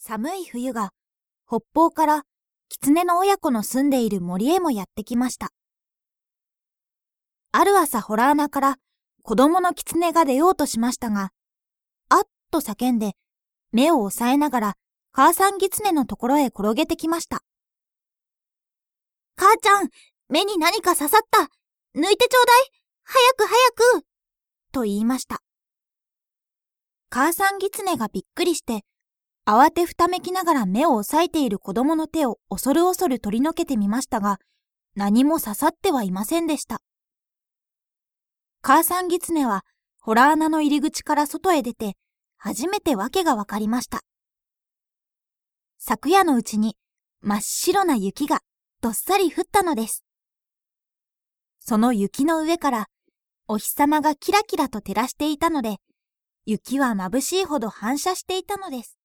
寒い冬が北方から狐の親子の住んでいる森へもやってきました。ある朝洞穴から子供の狐が出ようとしましたが、あっと叫んで目を押さえながら母さん狐のところへ転げてきました。母ちゃん、目に何か刺さった。抜いてちょうだい。早く早く。と言いました。母さん狐がびっくりして、慌てふためきながら目を押さえている子供の手を恐る恐る取り除けてみましたが、何も刺さってはいませんでした。母さん狐は洞穴の入り口から外へ出て、初めて訳がわかりました。昨夜のうちに真っ白な雪がどっさり降ったのです。その雪の上からお日様がキラキラと照らしていたので、雪は眩しいほど反射していたのです。